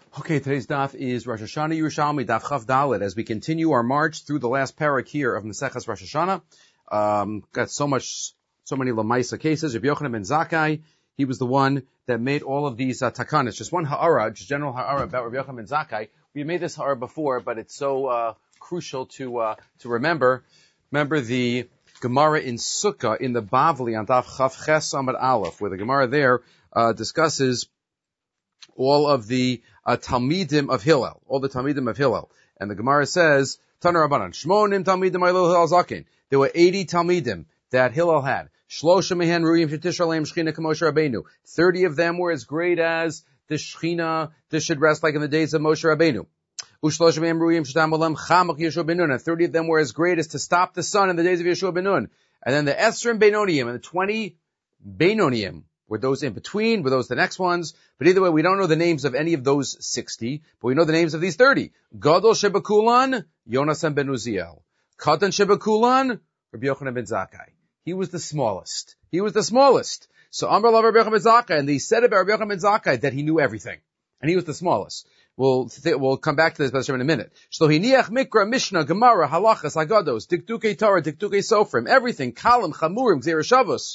Okay, today's daf is Rosh Hashanah Yerushalmi Daf Chav Dalet. As we continue our march through the last parak here of Maseches Rosh Hashanah, got so many Lamaisa cases. Rabbi Yochanan ben Zakkai, he was the one that made all of these takanas. Just one ha'ara, just general ha'ara about Rabbi Yochanan ben Zakkai. We made this ha'ara before, but it's so crucial to remember. Remember the Gemara in Sukkah in the Bavli on Daf Chav Ches Amud Aleph, where the Gemara there discusses all of the Talmidim of Hillel, all the Talmidim of Hillel. And the Gemara says, Tana Rabbanan, Shmonim Talmidim Hillel Zakin. There were 80 Talmidim that Hillel had. Shlosha Mehen Ruim Shetish Aleim Shechina K'Moshe Rabbeinu. 30 of them were as great as the Shechina that should rest like in the days of Moshe Rabbeinu. Ushlosha Mehen Ruim Shetam Olam Chamach Yeshua ben Nun. And 30 of them were as great as to stop the sun in the days of Yeshua ben Nun. And then the Esrim Benoniim and the 20 Benoniim. Were those in between? Were those the next ones? But either way, we don't know the names of any of those 60, but we know the names of these 30. Gadol Shebakulan, Yonasan ben Uziel. Katan Shebakulan, Rabbi Yochanan ben Zakkai. He was the smallest. So Amar Lav Rabbi Yochanan ben Zakkai, and they said about Rabbi Yochanan ben Zakkai that he knew everything. And he was the smallest. We'll come back to this in a minute. Shlohiniach Mikra, Mishnah, Gemara, Halachas, Haggados, Diktukei Torah, Diktukei Sofrim, everything, Kalim, Chamurim, Zerushavos.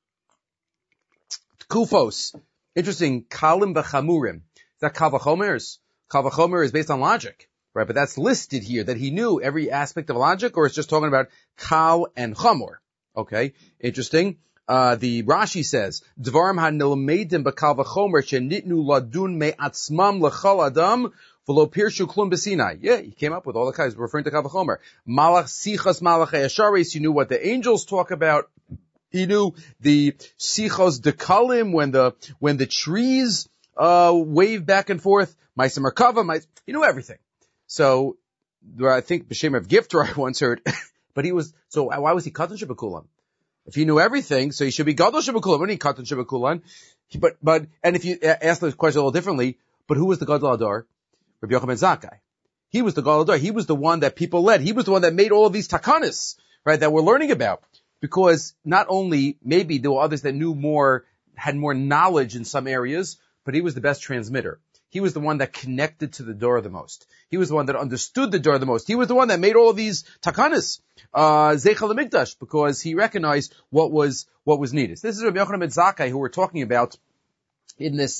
Kufos. Interesting. Kalim v'chamurim. Is that Kal v'chomer? Kal v'chomer is based on logic, right? But that's listed here, that he knew every aspect of logic, or it's just talking about Kal and Chamor. Okay. Interesting. The Rashi says, Dvarim ha-nilmeidim b'kal v'chomer shenitnu ladun me'atzmam l'chal adam v'lo pirshu klum b'sinai. Yeah, he came up with all the kinds, referring to Kal v'chomer. Malach sichas malachei asharis, you knew what the angels talk about. He knew the sichos dekalim when the trees wave back and forth. Ma'aseh Merkava, he knew everything. So I think B'Shem of Gifter I once heard, but so why was he Katan Shebakulan? If he knew everything, so he should be Gadol Shebakulan. When he Katan Shebakulan, but and if you ask the question a little differently, but who was the Gadol Adar? Rabbi Yochanan ben Zakkai. He was the Gadol Adar. He was the one that people led. He was the one that made all of these takanas, right, that we're learning about. Because not only maybe there were others that knew more, had more knowledge in some areas, but he was the best transmitter. He was the one that connected to the door the most. He was the one that understood the door the most. He was the one that made all of these takanas, Zeichel HaMikdash, because he recognized what was needed. This is Rabbi Yochanan ben Zakkai who we're talking about in this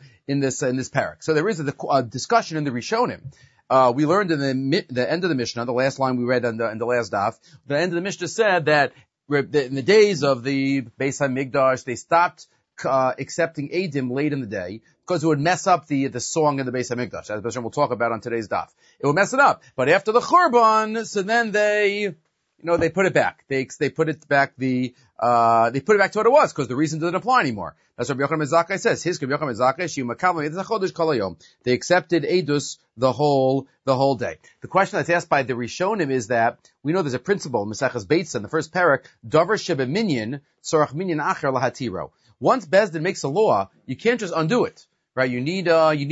parak. So there is a discussion in the Rishonim. We learned in the end of the Mishnah, the last line we read in the last daf, the end of the Mishnah said that in the days of the Beis HaMikdash, they stopped accepting Eidim late in the day because it would mess up the song in the Beis HaMikdash, as we'll talk about on today's daf. It would mess it up. But after the Churban, so then they put it back. They put it back they put it back to what it was because the reason didn't apply anymore. That's what Rabbi Yochanan ben Zakkai says. His Rabbi Yochanan ben Zakkai, Shiu Makavim Eidos HaChodesh Kol Hayom. They accepted Eidus the whole day. The question that's asked by the Rishonim is that we know there's a principle in Maseches Beitza in the first parak, Davar Sheba Minyan Tzorach Minyan Acher Lahatiro. Once Bezdin makes a law, you can't just undo it, right? You need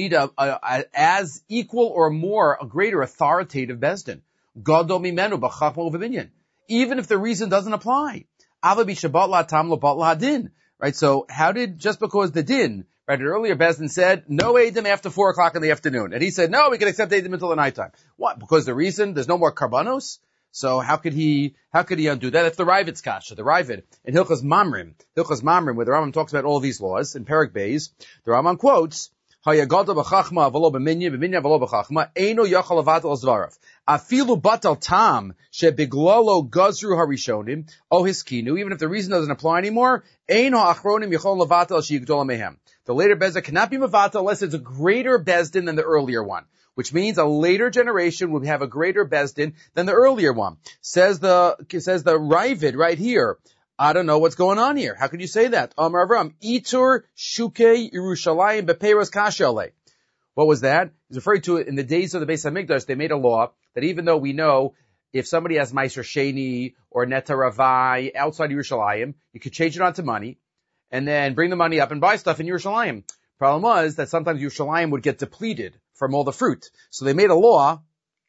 a as equal or more a greater authoritative Bezdin. Gadol Mimenu B'Chachma U'B'Minyan. Even if the reason doesn't apply. Ava B'Shabbat La'atam L'Bat La'adin. Right, so just because the din, right, an earlier Bezdin said, no Eidim after 4 o'clock in the afternoon. And he said, no, we can accept Eidim until the nighttime. What? Because the reason, there's no more karbanos? So how could he undo that? That's the Ravid's kasha, the Ravid. In Hilchas Mamrim, where the Rambam talks about all these laws, in Perek Beis, the Rambam quotes, Hayagada b'chachma v'lo b'minyan v'lo b'chachma, eino yachal avatal zvarav. Afilu batal tam shebiglolo gazru harishonim o hiskinu. Even if the reason doesn't apply anymore, eino achronim yachol levatal sheyigdol mehem. The later bezdin cannot be mevatal unless it's a greater bezdin than the earlier one, which means a later generation will have a greater bezdin than the earlier one. Says the Ravid right here. I don't know what's going on here. How could you say that? Amar Avram, Itur Shuke Yerushalayim Bepeiros Kashale. What was that? He's referring to it in the days of the Beis HaMikdash. They made a law that even though we know if somebody has Meiser Sheni or Neta Ravai outside Yerushalayim, you could change it onto money and then bring the money up and buy stuff in Yerushalayim. Problem was that sometimes Yerushalayim would get depleted from all the fruit. So they made a law.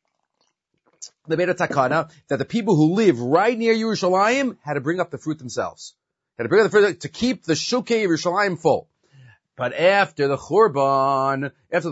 They made a takana that the people who live right near Yerushalayim had to bring up the fruit themselves. Had to bring up the fruit to keep the shukei of Yerushalayim full. But after the Churban,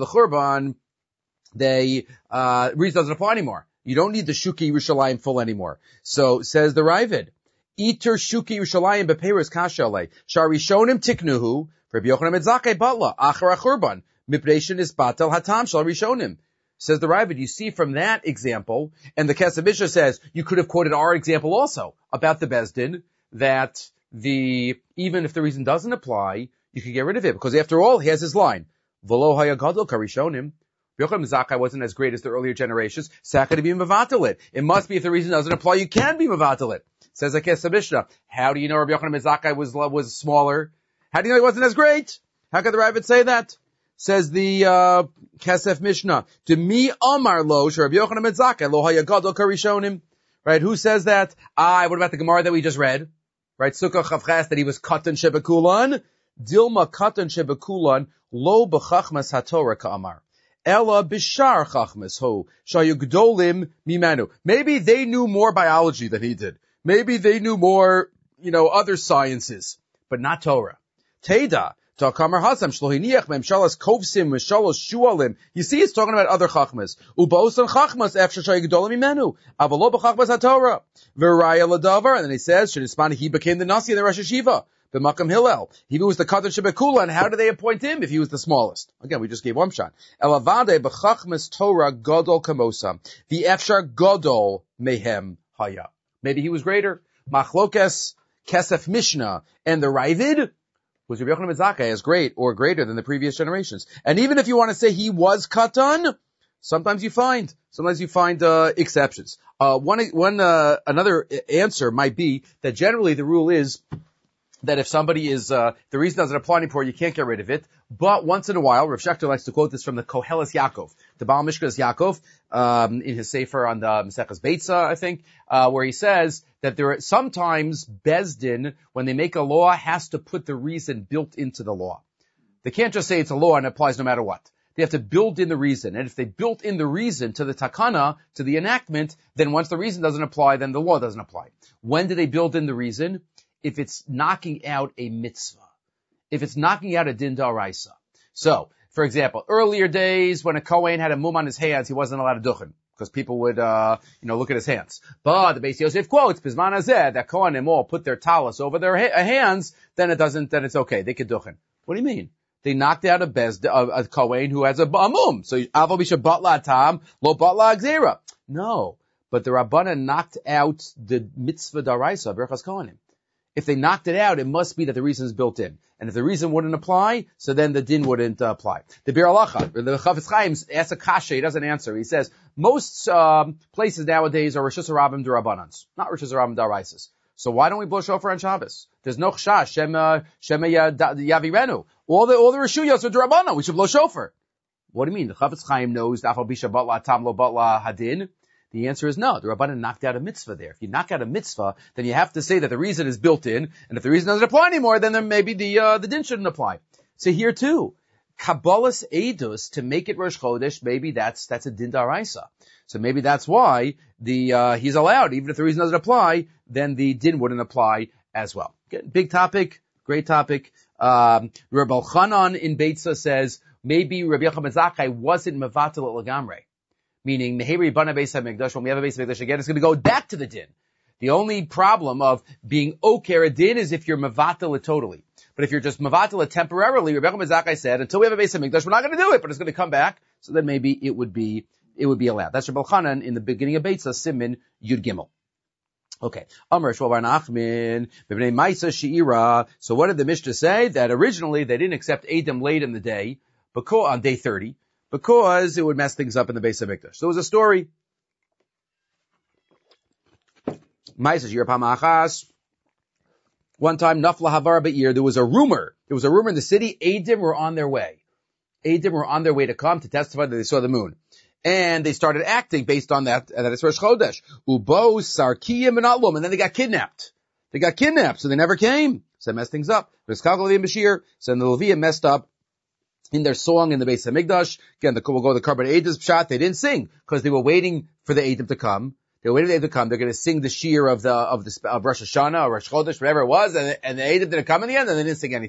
reason doesn't apply anymore. You don't need the Shuki Yerushalayim full anymore. So says the Ravid, Iter Shuki Yerushalayim bepeirus kashalei sharishonim tiknuhu Rabbi Yochanan ben Zakkai batla achar achurban mipnei is batal hatam shal rishonim. Says the Ravid, you see from that example, and the Kesef Mishnah says you could have quoted our example also about the Bezdin that even if the reason doesn't apply, you can get rid of it because after all, he has his line. V'lo haya gadol karishonim. Yochanan ben Zakkai wasn't as great as the earlier generations. Saka to be mevatel it. It must be if the reason doesn't apply, you can be mevatel it. Says the Kesef Mishnah. How do you know Rabbi Yochanan ben Zakkai was smaller? How do you know he wasn't as great? How could the Ravid say that? Says the Kesef Mishnah. To me Amar lo Rabbi Yochanan ben Zakkai lo haya gadol karishonim. Right? Who says that? What about the Gemara that we just read? Right? Sukkah Chavches that he was katan shebekulan. Dilma katan shebekulan lo b'chachmas haTorah ka'amar. Ella bishar chachmas ho shayugdolim mimanu. Maybe they knew more biology than he did. Maybe they knew more, other sciences, but not Torah. Teda takamar hasam shlohiniach memshalas kovsim mishalos shualim. You see, it's talking about other chachmas. Ubosan chachmas after shayugdolim mimanu. Avalo b'chachmas haTorah. V'raya ladavar. And then he says, Shenispani, he became the nasi in the Rosh Hashiva. B'makam Hillel. He was the Katan Shebekula, and how do they appoint him if he was the smallest? Again, we just gave one shot. Elavade b'chachmas Torah gadol kamosam. The efshar gadol mehem haya. Maybe he was greater. Machlokes Kesef Mishnah and the Ravid was Rabbi Yochanan ben Zakkai as great or greater than the previous generations. And even if you want to say he was Katan, sometimes you find exceptions. Another answer might be that generally the rule is that if somebody is, the reason doesn't apply anymore, you can't get rid of it. But once in a while, Rav Shechter likes to quote this from the Koheles Yaakov, the Baal Mishkas Yaakov, in his Sefer on the Maseches Beitza, I think, where he says that there are sometimes Bezdin, when they make a law, has to put the reason built into the law. They can't just say it's a law and it applies no matter what. They have to build in the reason. And if they built in the reason to the takana, to the enactment, then once the reason doesn't apply, then the law doesn't apply. When do they build in the reason? If it's knocking out a mitzvah. If it's knocking out a din da'oraisa. So, for example, earlier days when a Kohen had a mum on his hands, he wasn't allowed to duchen. Because people would, look at his hands. But the Beis Yosef quotes, Bizman hazeh, that Kohanim all put their talis over their hands, then it's okay. They could duchen. What do you mean? They knocked out a Kohen who has a mum. So, Aval Bisha Batla Tam, Lo Batla Gzera. No. But the Rabbanan knocked out the mitzvah da'oraisa, Berachas Kohanim. If they knocked it out, it must be that the reason is built in. And if the reason wouldn't apply, so then the din wouldn't apply. The Bir Alacha, the Chafetz Chaim asks a kasha, he doesn't answer. He says, most places nowadays are Rishus Harabim D'Rabbanans, not Rishus Harabim D'Oraisas. So why don't we blow shofar on Shabbos? There's no chashash, Shema Yavirenu. All the Rishuyos are D'Rabbanan, we should blow shofar. What do you mean? The Chafetz Chaim knows, Afal Bisha Batla Tam Lo Batla Hadin. The answer is no. The Rabbanan knocked out a mitzvah there. If you knock out a mitzvah, then you have to say that the reason is built in, and if the reason doesn't apply anymore, then maybe the din shouldn't apply. So here too, Kabbalah's Eidus, to make it Rosh Chodesh, maybe that's a din da'oraisa. So maybe that's why he's allowed, even if the reason doesn't apply, then the din wouldn't apply as well. Big topic, great topic. Rabbi Elchanan in Beitza says, maybe Rabbi Yochanan ben Zakkai wasn't mevatel at lagamre. Meaning, Meheri Bana Beis HaMikdash, when we have a Beis HaMikdash again, it's going to go back to the din. The only problem of being oker a din is if you're mevatel it totally. But if you're just mevatel it temporarily, Rebbe ben Zakkai said, until we have a Beis HaMikdash, we're not going to do it, but it's going to come back. So then maybe it would be allowed. That's Rebbe Elchanan in the beginning of Beitza, Simin Yud Gimel. Okay. Amr Shmuel bar Nachman, B'nei Maisa She'ira. So what did the Mishnah say? That originally they didn't accept Edom late in the day, on day 30. Because it would mess things up in the Beis HaMikdash. So it was a story. One time, Nafla Havara Be'ir, there was a rumor in the city, Edom were on their way. Edom were on their way to come to testify that they saw the moon. And they started acting based on that, and that it's Rosh Chodesh. Ubo, Sarkiyim, and Atlum, and then they got kidnapped. So they never came. So they messed things up. So then the Levium messed up in their song in the Beis HaMikdash. Again, we'll go to the Karban Eidim shot. They didn't sing because they were waiting for the Eidim to come. They were waiting for the Eidim to come. They're going to sing the shir of Rosh Hashanah or Rosh Chodesh, whatever it was, and the Eidim didn't come in the end, and they didn't sing anything.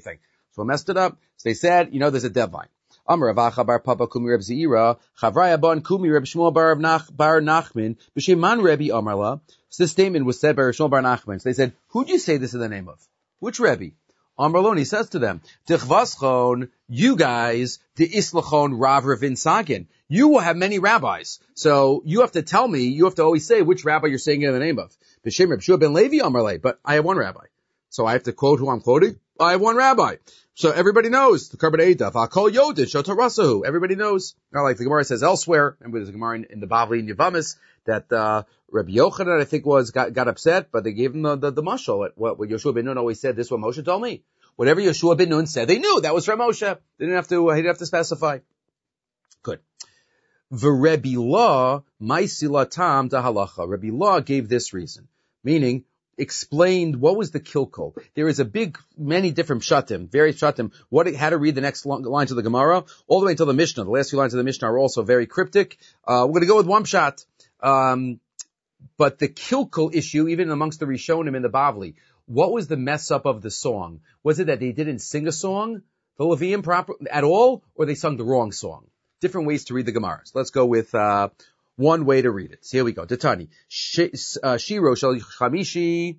So I messed it up. So they said, there's a deadline. Amar Avacha bar Papa Kumi Reb Zeira, Chavraya Ban Kumi Reb Shmuel bar Nachman, B'Shem Man Rebbe Amarla. So this statement was said by Reb Shmuel bar Nachman. So they said, who'd you say this in the name of? Which Rebbe? Amarlon, says to them, Tichvaschon, you guys, the Islachon Rav Ravin Sagin. You will have many rabbis. So you have to tell me, you have to always say which rabbi you're saying it in the name of. B'Shem Reb Shua ben Levi Amarle, but I have one rabbi. So I have to quote who I'm quoting. I have one rabbi. So everybody knows the Karban Eidaf. Akol Yodid Shotarasahu. Everybody knows. Not like the Gemara says elsewhere, and there's a Gemara in the Bavli and Yavamis that Rabbi Yochanan I think got upset, but they gave him the mashal. What Yoshua ben Nun always said. This is what Moshe told me. Whatever Yoshua ben Nun said, they knew that was from Moshe. They didn't have to. He didn't have to specify. Good. V'Rebbi Law Maisila Tam Dahalacha. Rabbi Law gave this reason, meaning explained what was the kilkul. There is many different pshatim, various pshatim, how to read the next lines of the Gemara, all the way until the Mishnah. The last few lines of the Mishnah are also very cryptic. We're going to go with one pshat. But the kilkul issue, even amongst the Rishonim in the Bavli, what was the mess up of the song? Was it that they didn't sing a song, the Levium proper, at all, or they sung the wrong song? Different ways to read the Gemaras. Let's go with, one way to read it. So here we go. Tatani. Shiro shel Chamishi.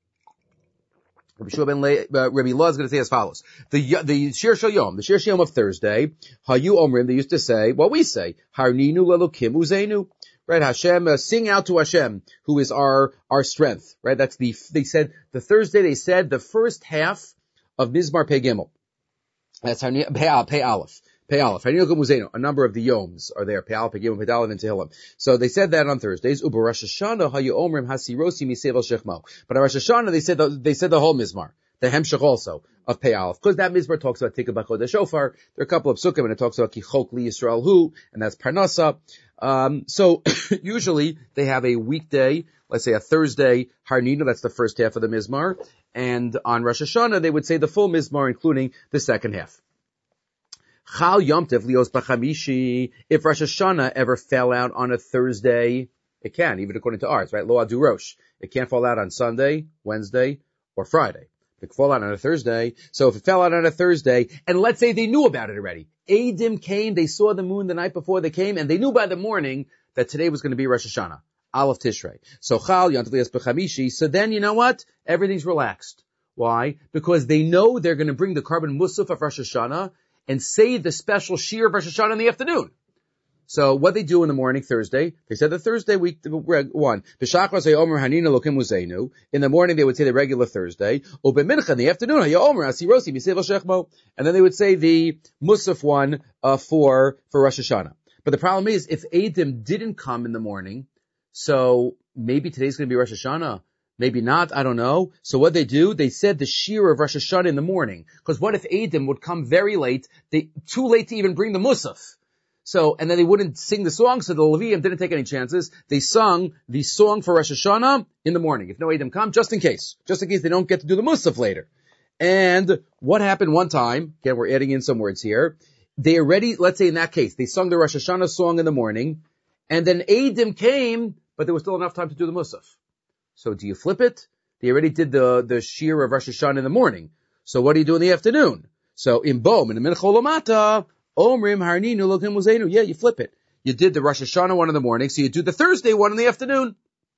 Rabbi Law is going to say as follows. The Shir Shel Yom, the Shir Shel Yom of Thursday, Hayu Omrim, they used to say, what we say, Harninu lelokim uzenu. Right, Hashem, sing out to Hashem, who is our strength. Right, they said, the Thursday, they said the first half of Mizmar Pei Gimel. That's Pei Aleph. A number of the Yoms are there. Pe'al, Pe'gimel, Pe'dalet, and Tehillim. So they said that on Thursdays. Uber Rosh Hashanah, Hayu Omrim, Hasirosi, Misevel Shechmo. But on Rosh Hashanah, they said the whole Mizmar. The Hemshech also of Pe'al. Because that Mizmar talks about Tikka B'chod HaShofar. There are a couple of Sukkim, and it talks about Kichok Li Yisrael Hu, and that's Parnasa. So usually they have a weekday, let's say a Thursday, Harnina, that's the first half of the Mizmar. And on Rosh Hashanah, they would say the full Mizmar, including the second half. Chal Yom Tov Lios B'Chamishi. If Rosh Hashanah ever fell out on a Thursday, it can, even according to ours, right? Lo Adu Rosh. It can't fall out on Sunday, Wednesday, or Friday. It can fall out on a Thursday. So if it fell out on a Thursday, and let's say they knew about it already. Eidim came, they saw the moon the night before they came, and they knew by the morning that today was going to be Rosh Hashanah, Aleph Tishrei. So Chal Yom Tov Lios B'Chamishi. So then, you know what? Everything's relaxed. Why? Because they know they're going to bring the carbon musaf of Rosh Hashanah and say the special shir of Rosh Hashanah in the afternoon. So what they do in the morning, Thursday, they said the Thursday week one. In the morning they would say the regular Thursday. In the afternoon, and then they would say the Musaf one for Rosh Hashanah. But the problem is, if Eidim didn't come in the morning, so maybe today's going to be Rosh Hashanah. Maybe not, I don't know. So what they do, they said the shir of Rosh Hashanah in the morning. Because what if Eidim would come very late, too late to even bring the Musaf? So, and then they wouldn't sing the song, so the Levium didn't take any chances. They sung the song for Rosh Hashanah in the morning. If no Eidim come, just in case they don't get to do the Musaf later. And what happened one time, again, we're adding in some words here, they already, let's say in that case, they sung the Rosh Hashanah song in the morning, and then Eidim came, but there was still enough time to do the Musaf. So do you flip it? They already did the shir of Rosh Hashanah in the morning. So what do you do in the afternoon? So in the Mincha Olamata, Omrim Harninu Lokim Muzenu. Yeah, you flip it. You did the Rosh Hashanah one in the morning, so you do the Thursday one in the afternoon.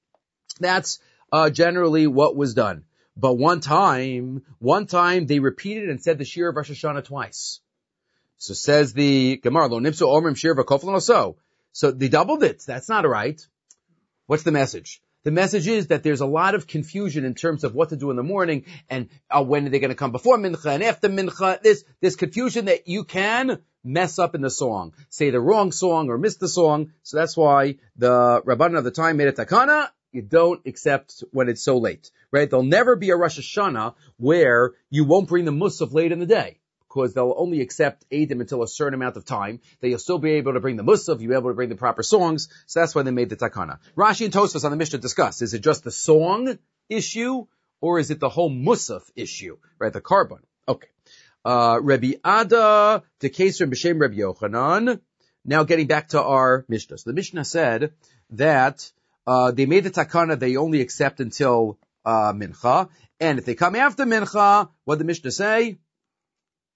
That's generally what was done. But one time they repeated and said the shir of Rosh Hashanah twice. So says the Gemara, Lo Nipsu Omrim Shir V'Koflan Oso. So they doubled it. That's not right. What's the message? The message is that there's a lot of confusion in terms of what to do in the morning and when are they going to come before Mincha and after Mincha. There's confusion that you can mess up in the song, say the wrong song or miss the song. So that's why the Rabbanan of the time made a takana. You don't accept when it's so late, right? There'll never be a Rosh Hashanah where you won't bring the Musaf late in the day, because they'll only accept Eidim until a certain amount of time, that you'll still be able to bring the Musaf, you'll be able to bring the proper songs, so that's why they made the Takana. Rashi and Tosfos on the Mishnah discuss, is it just the song issue, or is it the whole Musaf issue, right, the carbon? Okay. Rabbi Ada, the case from B'Shem Rabbi Yochanan. Now getting back to our Mishnah. So the Mishnah said that, they made the Takana, they only accept until, Mincha, and if they come after Mincha, what did the Mishnah say?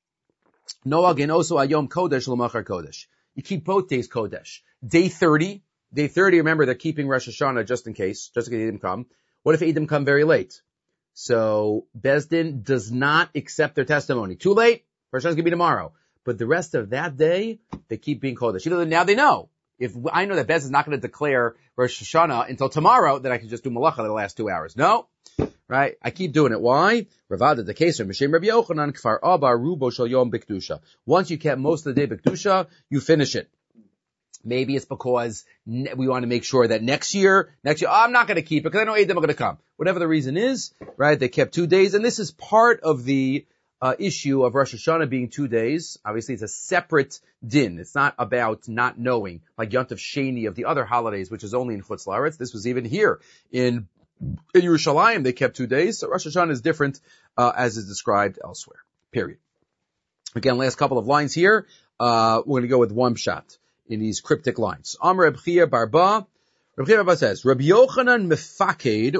Noag and also Ayom Kodesh L'machar Kodesh. You keep both days Kodesh. Day 30, remember they're keeping Rosh Hashanah just in case Edom come. What if Edom come very late? So Beis Din does not accept their testimony. Too late, Rosh Hashanah's gonna be tomorrow. But the rest of that day, they keep being Kodesh. Now they know. If I know that Beis Din is not going to declare Rosh Hashanah until tomorrow, then I can just do Malacha the last 2 hours. No. Right? I keep doing it. Why? Ravada the Keser, Mishem Rabbi Yochanan, Kfar Abba, Rubo Shal Yom Bikdusha. Once you kept most of the day Bikdusha, you finish it. Maybe it's because we want to make sure that next year, I'm not going to keep it because I know Edom are going to come. Whatever the reason is, right? They kept 2 days, and this is part of the issue of Rosh Hashanah being 2 days. Obviously, it's a separate din. It's not about not knowing, like Yontif Sheni of the other holidays, which is only in Chutz La'aretz. This was even here in Yerushalayim. They kept 2 days. So Rosh Hashanah is different, as is described elsewhere. Period. Again, last couple of lines here. We're going to go with one shot in these cryptic lines. Amr Reb Chia Barba. Reb Chia Barba says, Rabbi Yochanan Mefaked,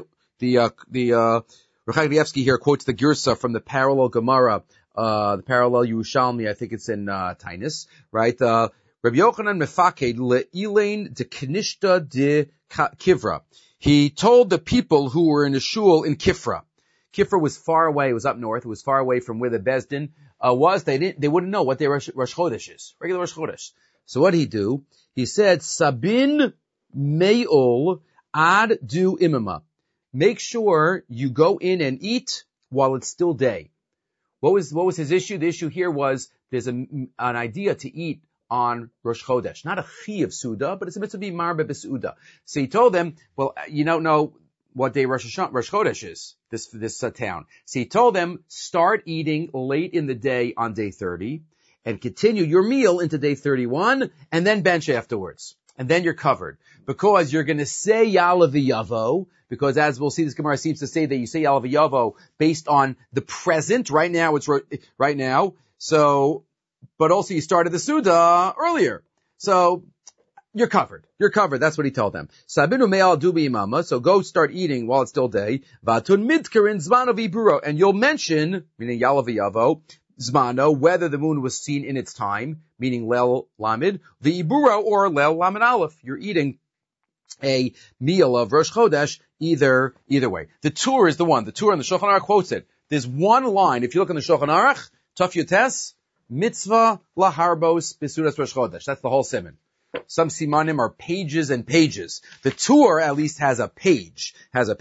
Rechaim here quotes the Girsa from the parallel Gemara, the parallel Yerushalmi, I think it's in Tainus, right? Rabbi Yochanan Mefaked le'ilein de Knishta de Kivra. He told the people who were in a shul in Kifra. Kifra was far away, it was up north, it was far away from where the Beis Din was. They wouldn't know what their Rosh Chodesh is, regular Rosh Chodesh. So what did he do? He said, Sabin Me'ol ad du imama. Make sure you go in and eat while it's still day. What was his issue? The issue here was there's an idea to eat on Rosh Chodesh. Not a chi of Suda, but it's a mitzvah to be marbe b'Suda. So he told them, well, you don't know what day Rosh Chodesh is, this town. So he told them, start eating late in the day on day 30 and continue your meal into day 31 and then bench afterwards. And then you're covered. Because you're going to say Ya'aleh v'Yavo, because as we'll see, this Gemara seems to say that you say Ya'aleh v'Yavo based on the present. Right now, it's right now. So, but also you started the Suda earlier. So, you're covered. You're covered. That's what he told them. Sabinu me'al dubi imama. So go start eating while it's still day. Vatun midkarin zmano v'iburo. And you'll mention, meaning Ya'aleh v'Yavo, Zmano, whether the moon was seen in its time, meaning Lel Lamed, the Ibura or Lel Lamed Aleph. You're eating a meal of Rosh Chodesh either way. The Tur is the one. The Tur in the Shulchan Aruch quotes it. There's one line. If you look in the Shulchan Aruch, Taf Yotes, Mitzvah Laharbos Besudas Rosh Chodesh. That's the whole siman. Some simanim are pages and pages. The Tur at least has a page.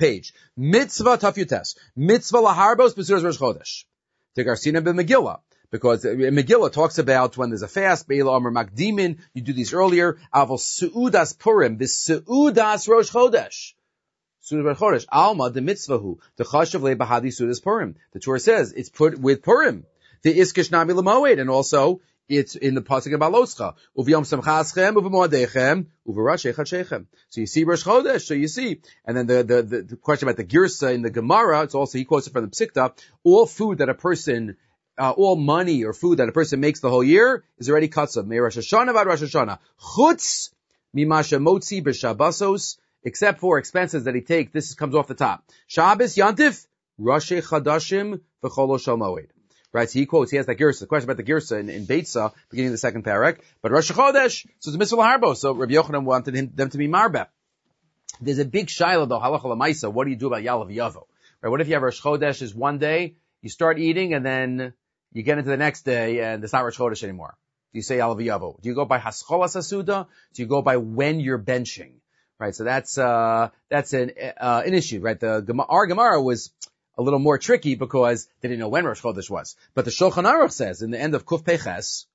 Mitzvah Taf Yotes, Mitzvah Laharbos Besudas Rosh Chodesh. The Garsina ben Megillah, because Megillah talks about when there's a fast, Be'ela Amr Makdimin, you do these earlier, Aval Su'udas Purim, this Su'udas Rosh Chodesh. Su'udas Rosh Chodesh, Alma de Mitzvahu, the Chashav Le Bahadi Su'udas Purim. The Torah says it's put with Purim. The Iskish Nami L'moed, and also it's in the Pasuk about Loscha. Uv'yom Samchaschem, uv'moadechem, uv'rash Echad Shechem. So you see Rosh Chodesh, so you see. And then the question about the Girsa in the Gemara, it's also, he quotes it from the Psikta, all food that a person, all money or food that a person makes the whole year is already katsav. May Rosh Hashanah vad Rosh Hashanah. Chutz mimasha motzi b'shabbasos, except for expenses that he takes, this comes off the top. Shabbos, Yantif, Rashi Chadashim, v'cholo shal moed. Right, so he has that Girsa, the question about the Girsa in Beitza, beginning of the second parak. But Rosh Chodesh, so it's a mitzvah harbo, so Rabbi Yochanan wanted them to be marbe. There's a big shaila though, halacha l'maisa, what do you do about Ya'aleh v'Yavo? Right, what if you have Rosh Chodesh is one day, you start eating, and then you get into the next day, and it's not Rosh Chodesh anymore. Do you say Ya'aleh v'Yavo? Do you go by Hascholas Hasuda? Do you go by when you're benching? Right, so that's an issue, right? Our Gemara was a little more tricky because they didn't know when Rosh Chodesh was. But the Shulchan Aruch says in the end of Kuf Peches,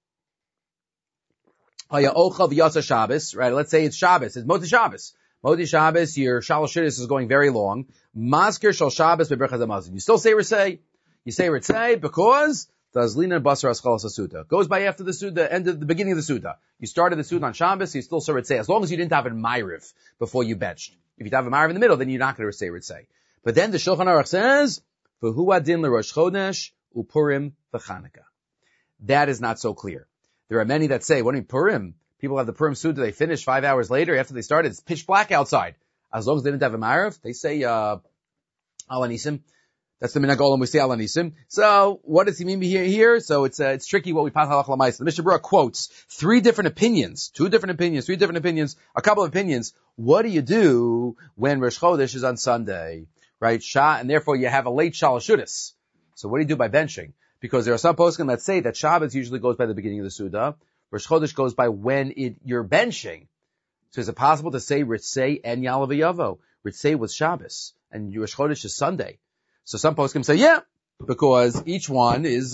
Haya Ocha v'Yatsa Shabbos, right? Let's say it's Shabbos. It's Moti Shabbos. Moti Shabbos, your Shalosh Shidduch is going very long. Maskir Shal Shabbos beBrechas HaMazon. You still say Ritzei. You say Ritzei because the Azlina Basar Aschalas HaSuda. Goes by after the Suda, end of the beginning of the Suda. You started the Suda on Shabbos, you still say Ritzei. As long as you didn't have a Ma'ariv before you benched. If you have a Ma'ariv in the middle, then you're not going to say Ritzei. But then the Shulchan Aruch says, V'hu adin l'Rosh Chodesh uPurim v'Chanukah. That is not so clear. There are many that say, what do you mean Purim? People have the Purim Suda, they finish 5 hours later after they started, it's pitch black outside. As long as they didn't have a Ma'ariv, they say, Alanisim. That's the minhag olam we say al anisim. So what does he mean here? So it's tricky what we pass halach l'maisa. The Mishnah Berurah quotes three different opinions, a couple of opinions. What do you do when Rosh Chodesh is on Sunday, right? And therefore you have a late Shalosh Shudas. So what do you do by benching? Because there are some poskim that say that Shabbos usually goes by the beginning of the Suda. Rosh Chodesh goes by when you're benching. So is it possible to say Ritzei and Yalav Yavo? Ritzei was Shabbos and Rosh Chodesh is Sunday. So some poskim say, yeah, because each one is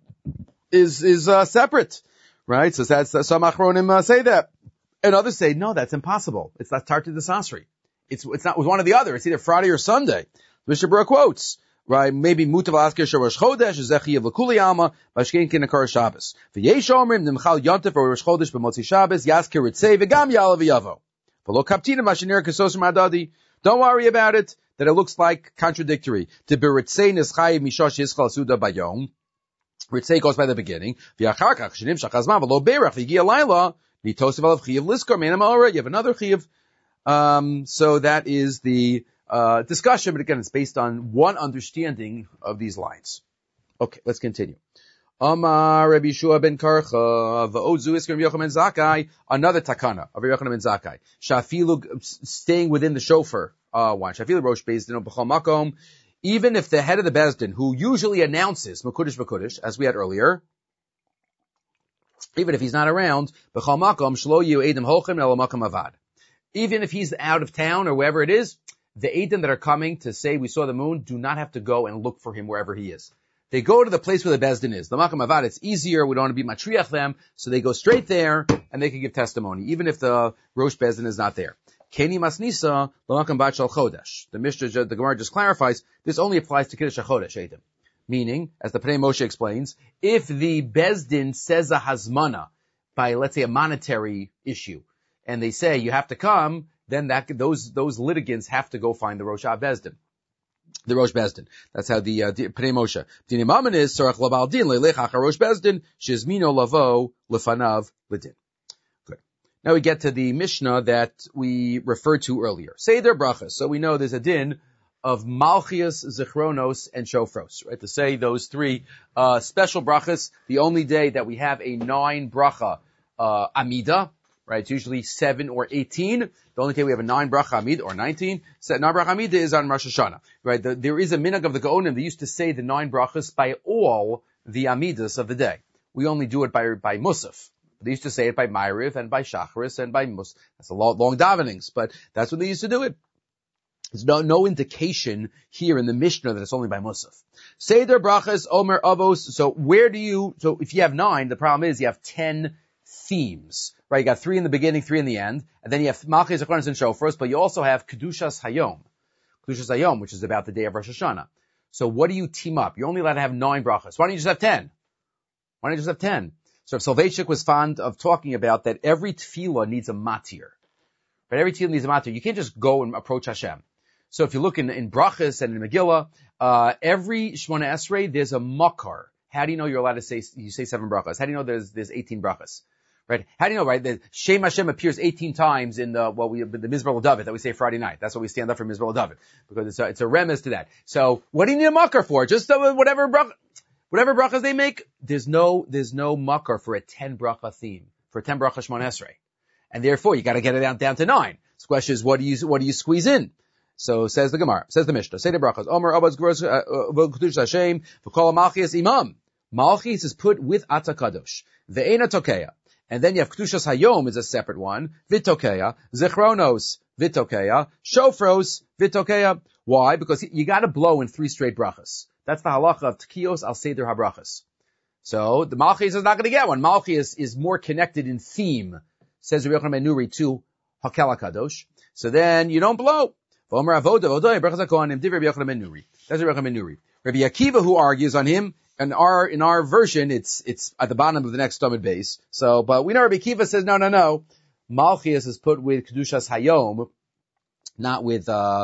separate, right? So some achronim say that. And others say, no, that's impossible. It's not Tarti the Sasri. It's not with one or the other. It's either Friday or Sunday. Mishnah Berurah quotes, right? Maybe Mutav Asker Rosh Chodesh, Zechi of Lakuli Alma, Bashkein Kinakar Shabbos. V'yesh Omrim, Nimchal Yontif or Rosh Chodesh b'Motzi Shabbos, Yasker Ritzei, V'gam Yalav Yavo. V'lo Kaptina Mashinir Kesos Madadi. Don't worry about it, that it looks like contradictory. To be Ritzei Nischai Mishosh Yischal Suda Bayom. Ritzei goes by the beginning. V'yacharkach Shinim Shachazman, V'lo Beirach, V'ygia Laila, V'yitosiv Alav Chiyav Liskor, Meinam Ora. You have another Chiyav. So that is the discussion, but again, it's based on one understanding of these lines. Okay, let's continue. Amar Rabbi Shua ben Karcha v'ozu isker Rabbi Yochanan ben Zakkai, another takana of Rabbi Yochanan ben Zakkai. Shafilu, staying within the shofar one. Shafilu rosh bezdin b'chol makom, even if the head of the bezdin, who usually announces Mekudesh, as we had earlier, even if he's not around, b'chol makom shlo yu edim holchem elo makom avad. Even if he's out of town or wherever it is, the Eidim that are coming to say we saw the moon do not have to go and look for him wherever he is. They go to the place where the Bezdin is. The Makam Avad, it's easier. We don't want to be matriach them. So they go straight there and they can give testimony, even if the Rosh Bezdin is not there. Keni Masnisa, L'Makam Bat Shal Chodesh. The Mishnah, the Gemara just clarifies, this only applies to Kiddush HaChodesh Eidim. Meaning, as the Pnei Moshe explains, if the Bezdin says a hazmana by, let's say, a monetary issue, and they say you have to come, then those litigants have to go find the Rosh Bezdin. The Rosh Bezdin. That's how the Pnei Moshe. Dinim Amin is Sorach Labal Din Leilech Achar Rosh Bezdin Shizmino Lavo Lefanav Lidin. Good. Now we get to the Mishnah that we referred to earlier. Seder Brachas. So we know there's a din of Malchias, Zichronos, and Shofros, right? To say those three special brachas. The only day that we have a 9 bracha Amida. Right, it's usually 7 or 18. The only day we have a 9 bracha amid or 19, 9 bracha amid is on Rosh Hashanah. Right, there is a minhag of the Gaonim. They used to say the 9 brachas by all the amidas of the day. We only do it by Musaf. They used to say it by Ma'ariv and by Shacharis and by Musaf. That's a long davenings, but that's when they used to do it. There's no indication here in the Mishnah that it's only by Musaf. Seder brachas Omer Avos. So if you have 9, the problem is you have 10 themes. Right, you got 3 in the beginning, 3 in the end, and then you have Malchis, Zichronos, and Shofros, but you also have Kedushas Hayom, which is about the day of Rosh Hashanah. So what do you team up? You're only allowed to have 9 brachas. Why don't you just have 10? So if Soloveitchik was fond of talking about that every tefillah needs a matir. Right, every tefillah needs a matir. You can't just go and approach Hashem. So if you look in brachas and in Megillah, every Shmona Esrei, there's a makar. How do you know you're allowed to say 7 brachas? How do you know there's 18 brachas? Right? How do you know, right? The Shem Hashem appears 18 times in the Mizbar David that we say Friday night. That's why we stand up for Mizbar David. Because it's a remiss to that. So, what do you need a makar for? Just whatever brachas they make. There's no makar for a 10 bracha theme. For a 10 bracha Shmona Esrei. And therefore, you gotta get it down to 9. The question is, what do you squeeze in? So, says the Gemara, says the Mishnah, say the brachas, Omer Abbas Gros, V'Kedush Hashem, V'Kol Malchis Imam. Malchis is put with Atakadosh. Ve'ena Tokeya. And then you have Kedushas Hayom is a separate one. Vitokeya. Zichronos. Vitokeya. Shofros. Vitokeya. Why? Because you gotta blow in 3 straight brachas. That's the halacha of Tekiyos al Seder HaBrachas. So, the Malchis is not gonna get one. Malchis is more connected in theme, says Rabbi Yochanan ben Nuri, to Hakel HaKadosh. So then, you don't blow. V'omer avoda, vodoi, brachas HaKohanim, div Rabbi Yochanan ben Nuri. That's Rabbi Yochanan ben Nuri. Rabbi Akiva, who argues on him, in our version, it's at the bottom of the next stomach base. So, but we know Rabbi Akiva says, no. Malchias is put with Kedushas Hayom, not with,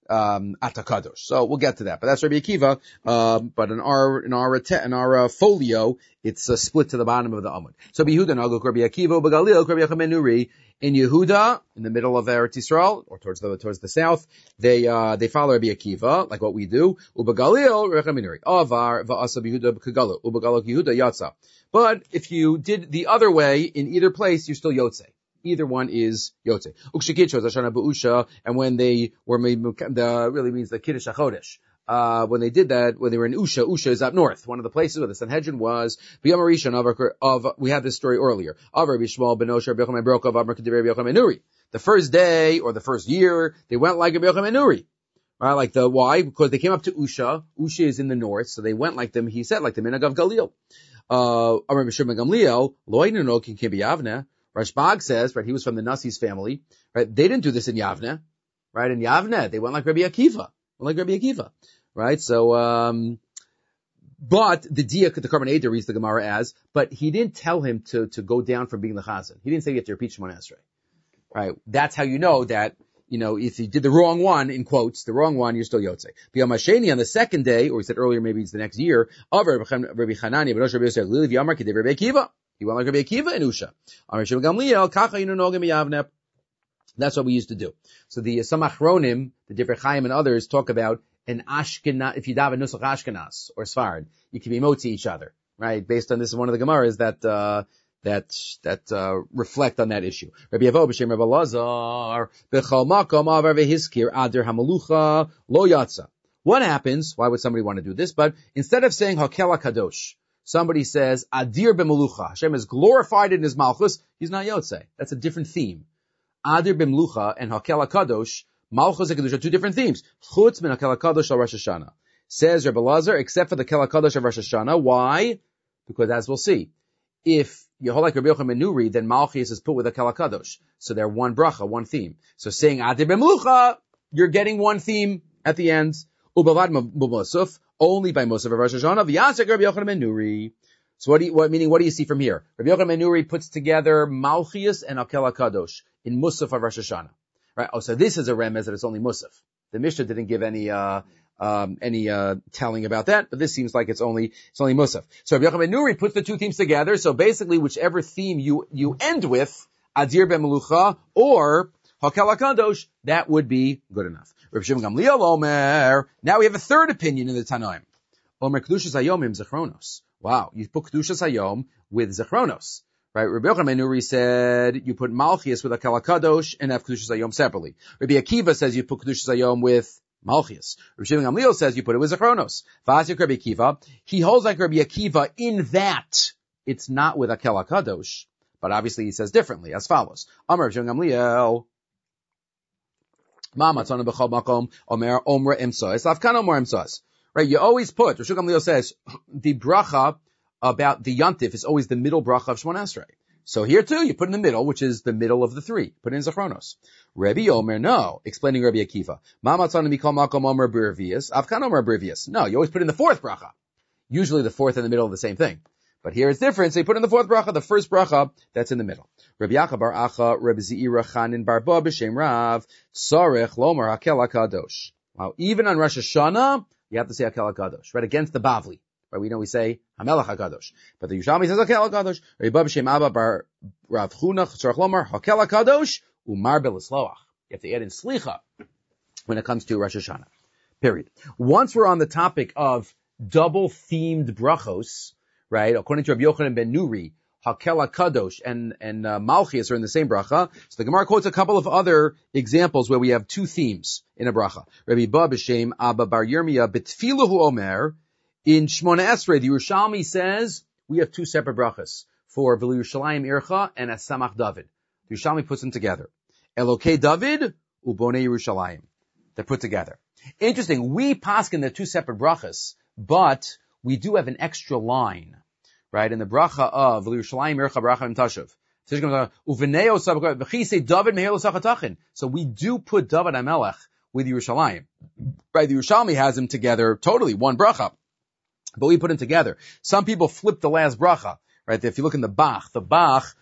Atakadosh. So we'll get to that. But that's Rabbi Akiva. But in our folio, it's split to the bottom of the Amud. So Yehuda Naguk Rabbi Akiva, Begalil, Rabbi Yochanan ben Nuri. In Yehuda, in the middle of Eretz Yisrael, or towards the south, they follow Rabbi Akiva, like what we do. Ubegalil, Rabbi Yochanan ben Nuri. Avar, va'asa Yehuda Begalil. Ubegalil Yehuda Yatsa. But if you did the other way, in either place, you're still Yotze. Either one is Yotze. Ukshikitcho, Zashana Ba'usha, and when they were made, really means the Kiddush HaChodesh. When they did that, when they were in Usha is up north. One of the places where the Sanhedrin was, we had this story earlier. The first day, or the first year, they went like Rabbi Yochanan ben Nuri. Right, why? Because they came up to Usha. Usha is in the north, so they went like them, he said, like the Minhag of Galil. Rashbag says, right, he was from the Nasi's family, right, they didn't do this in Yavne, right, in Yavne, they went like Rabbi Akiva, right, so, but the Karban Eder reads the Gemara as, but he didn't tell him to go down from being the Chazan. He didn't say you have to repeat Shemona Esrei, right, that's how you know that, if you did the wrong one, in quotes, the wrong one, you're still Yotze. B'yom HaSheni, on the second day, or he said earlier, maybe it's the next year, of Rabbi Chanani, B'nosh Rabbi Yosef, Lili V'yamar K'dei Rabbi Akiva. He went like Rabbi Akiva in Usha. That's what we used to do. So the Samachronim, the Divrei Chaim and others talk about an Ashkenaz, if you daven Nusach Ashkenaz or Sfarad, you can be motzi each other, right? Based on this is one of the Gemaras that reflect on that issue. Rabbi Yavo b'shem Rabbi Lazar b'chol makom avar v'hiskir adir hamalucha lo yatsa. What happens? Why would somebody want to do this? But instead of saying Hakel HaKadosh, somebody says Adir b'Melucha. Hashem is glorified in His Malchus. He's not Yotze. That's a different theme. Adir b'Melucha and Hakel HaKadosh, Malchus and Kadosh are two different themes. Chutz min Hakel HaKadosh al Rosh Hashanah. Says Rabbi Lazar, except for the Hakel HaKadosh of Rosh Hashanah. Why? Because as we'll see, if you hold like Rabbi Yochanan ben Nuri, then Malchus is put with Hakel HaKadosh. So they're one bracha, one theme. So saying Adir b'Melucha, you're getting one theme at the end. Ubavad b'Musaf, only by Musaf of Rosh Hashanah. V'yasek Rabbi Yochanan ben Nuri. So what do you see from here? Rabbi Yochanan ben Nuri puts together Malchus and Hakel HaKadosh in Musaf of Rosh Hashanah. Right? Oh, so this is a remez that it's only Musaf. The Mishnah didn't give any telling about that, but this seems like it's only Musaf. So Rabbi Yochanan ben Nuri puts the two themes together. So basically, whichever theme you end with, Adir b'Melucha or Hakel HaKadosh, that would be good enough. Rabbi Shimon Gamliel Omer. Now we have a third opinion in the Tanoim. Omer Kedushas Hayom im Zechronos. Wow, you put Kedushas Hayom with Zechronos. Right? Rabbi Yochanan ben Nuri said you put Malchus with Hakel HaKadosh and have Kedushas Hayom separately. Rabbi Akiva says you put Kedushas Hayom with Malchus. Rabbi Shimon Gamliel says you put it with Zechronos. V'asik Rabbi Akiva. He holds like Rabbi Akiva in that it's not with Hakel HaKadosh, but obviously he says differently as follows. Amar Rabbi Shimon Gamliel. Right, you always put, Rosh Gamliel says, the bracha about the Yantif is always the middle bracha of Shemona Esrei. So here too, you put in the middle, which is the middle of the three. Put in Zechronos. Rabbi Omer, no. Explaining Rabbi Akiva. No, you always put in the fourth bracha. Usually the fourth and the middle of the same thing. But here it's different. So you put in the fourth bracha, the first bracha, that's in the middle. Rabbi Yaakov bar Acha, Rabbi Zeira Chanin bar Ba b'Shem Rav, Tzarech Lomer Hakel HaKadosh. Wow, even on Rosh Hashanah, you have to say Hakel HaKadosh, right? Against the Bavli. Right? We know we say Hamelach HaKadosh. But the Yerushalmi says Hakel HaKadosh. Rabbi Ba b'Shem Abba bar Rav Chuna, Tzarech Lomer Hakel HaKadosh, Umar Belisloach. You have to add in Slicha when it comes to Rosh Hashanah. Period. Once we're on the topic of double-themed brachos, right? According to Rabbi Yochanan ben Nuri, Hakel HaKadosh and Malchus are in the same bracha. So the Gemara quotes a couple of other examples where we have two themes in a bracha. Rabbi Ba b'Shem Abba bar Yirmiyah b'Tfilahu Omer. In Shmona Esrei, the Yerushalmi says we have two separate brachas for V'li Yerushalayim Ircha and As-Samach David. The Yerushalmi puts them together. Elokei David u'Bonei Yerushalayim. They're put together. Interesting. We paskin they're two separate brachas, but we do have an extra line, right? In the bracha of Yerushalayim Ircha Bracha Im Tashav. So we do put David HaMelech with Yerushalayim. Right? The Yerushalmi has them together totally, one bracha. But we put them together. Some people flip the last bracha, right? If you look in the Bach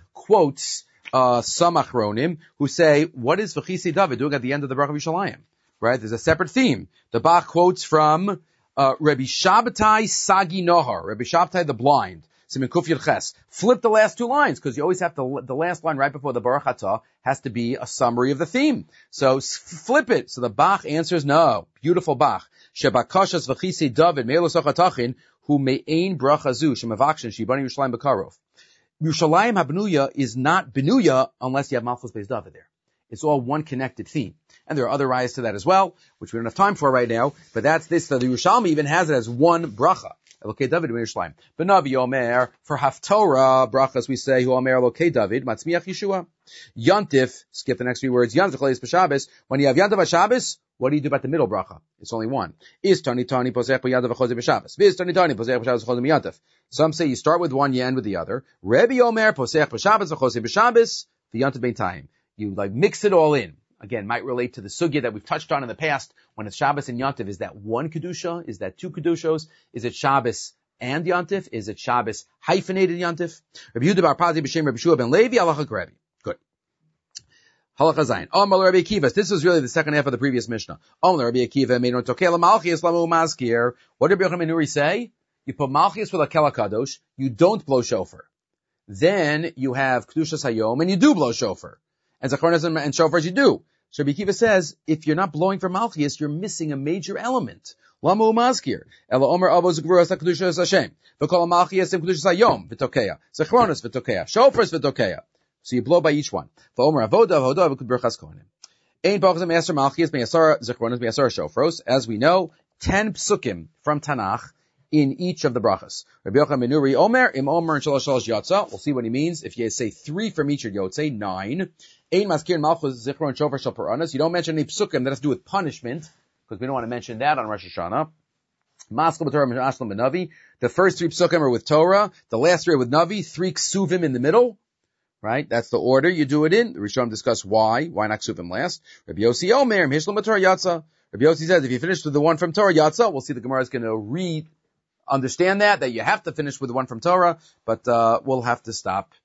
quotes some Achronim who say, what is V'chisi David doing at the end of the bracha of Yerushalayim? right? There's a separate theme. The Bach quotes from Rabbi Shabbatai Sagi Nohar, Rabbi Shabbatai the blind. Siman Kuf Yud Ches. Flip the last two lines, because you always have to, the last line right before the Baruch Atah has to be a summary of the theme. So flip it. So the Bach answers no. Beautiful Bach. Shebakashas v'chisei David me'elos achatachin hu me'ein bracha zu shemavakshin shibani Yerushalayim b'karov. Yerushalayim habnuya is not benuya unless you have Malchus Beis David there. It's all one connected theme. And there are other rayas to that as well, which we don't have time for right now, but that's this. So the Yerushalmi even has it as one bracha. Elokei David Yerushalayim. Benavi Omer, for Haftorah brachas we say, Hu Omer Elokei David, Matzmiach Yeshua. Yantif, skip the next few words, Yantif Chaleis B'Shabbos. When you have Yantif B'Shabbos, what do you do about the middle bracha? It's only one. Is Tani Tani Posech B'Yantif V'Chozeh B'Shabbos. Viz Tani Tani Posech B'Shabbos V'Chozeh B'Yantif. Some say you start with one, you end with the other. Rebbe Omer Posech B'Shabbos V'Chozeh B'Shabbos V'Yantif B'Tayim. You like mix it all in. Again, might relate to the sugya that we've touched on in the past. When it's Shabbos and Yantif, is that one kedusha? Is that two kedushos? Is it Shabbos and Yantif? Is it Shabbos hyphenated Yantif? Rabbi Yehuda bar Pazi b'shem Rabbi Shua ben Levi halacha Rabbi. Good. Halacha Zayin. Omer Rabbi Akiva. This is really the second half of the previous Mishnah. Omer Rabbi Akiva made no tokela malchias lamu maskir. What did Rabbi Yochanan ben Nuri say? You put malchias with a kela kadosh. You don't blow shofar. Then you have kedushas hayom and you do blow shofar. And zachronas and shofars you do. So Rabbi Akiva says, if you're not blowing for Malchias, you're missing a major element. Lamu maskir. Ela omer avos gvuras hakedushas Hashem. V'kol Malchias im kedushas hayom v'tokeya. Zachronas v'tokeya. Shofars v'tokeya. So you blow by each one. V'omer avoda v'kud berachas kohanim. Ein bachas me'aser Malchias me'asar zachronas me'asar shofros. As we know, 10 psukim from Tanakh in each of the brachas. Rabbi Yochanan ben Nuri omer im omer and shalosh yatsa. We'll see what he means. If you say 3 from each of Yotzei, 9. Ein maskir malchus zichron shofar shel paranas. You don't mention any psukim that has to do with punishment, because we don't want to mention that on Rosh Hashanah. Maskil b'Torah ashlam b'Navi. The first 3 psukim are with Torah. The last 3 are with Navi. 3 ksuvim in the middle. Right? That's the order you do it in. The Rishonim discuss why. Why not ksuvim last? Rabbi Yossi omer mishlam b'Torah yatsa. Rabbi Yossi says if you finish with the one from Torah yatsa, we'll see the Gemara is going to understand that you have to finish with the one from Torah, but we'll have to stop